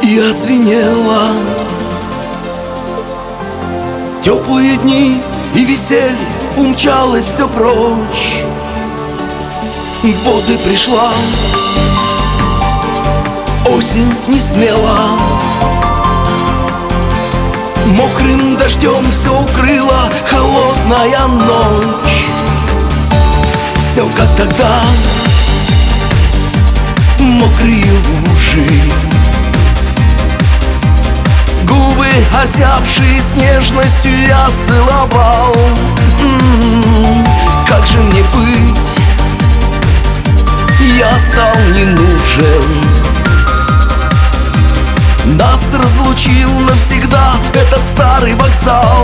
И отзвенело. Теплые дни и веселье умчалось все прочь. Вот и пришла осень не смела. Мокрым дождем все укрыла холодная ночь. Все как тогда, мокрые лужи, губы, озябшие с нежностью, я целовал. Как же мне быть? Я стал не нужен. Нас разлучил навсегда этот старый вокзал.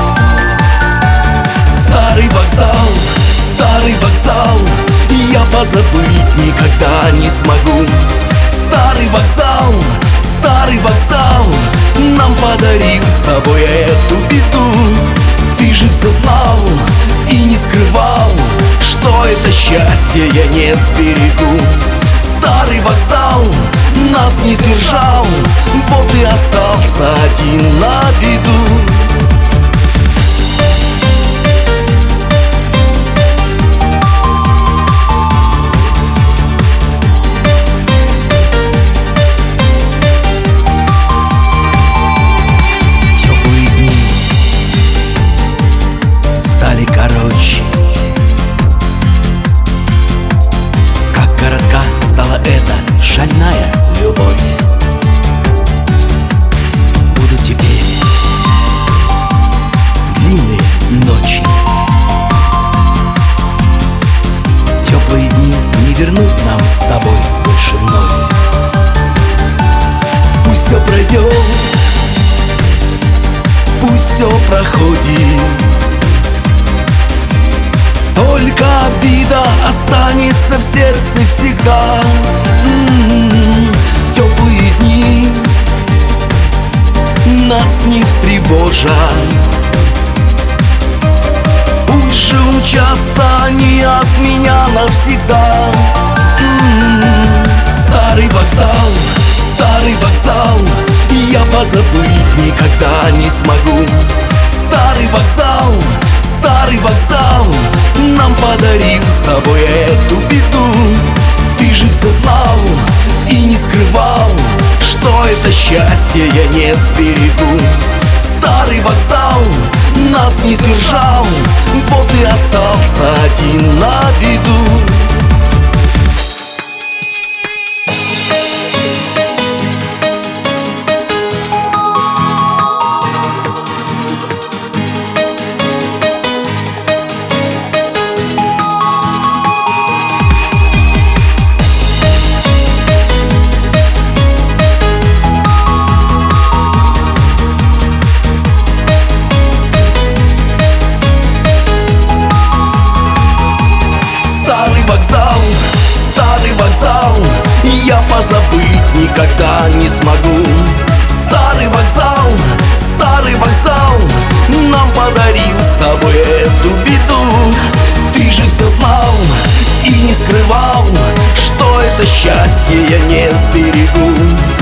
Старый вокзал, старый вокзал, я позабыть никогда не смогу. Старый вокзал, старый вокзал, нам подарил с тобой эту беду. Ты же все знал и не скрывал, что это счастье я не сберегу. Старый вокзал нас не сдержал, вот и остался один на беду. Короче, как коротка стала эта шальная любовь. Будут теперь длинные ночи, теплые дни не вернут нам с тобой больше вновь. Пусть все пройдет, пусть все проходит, только обида останется в сердце всегда. Теплые дни нас не встревожат, пусть же умчатся они от меня навсегда. Старый вокзал, старый вокзал, я позабыть никогда не смогу. Старый вокзал, старый вокзал, нам подарил с тобой эту беду. Ты же все знал и не скрывал, что это счастье я не сберегу. Старый вокзал нас не сдержал, вот и остался один на беду. Старый вокзал, я позабыть никогда не смогу. Старый вокзал, нам подарил с тобой эту беду. Ты же все знал и не скрывал, что это счастье я не сберегу.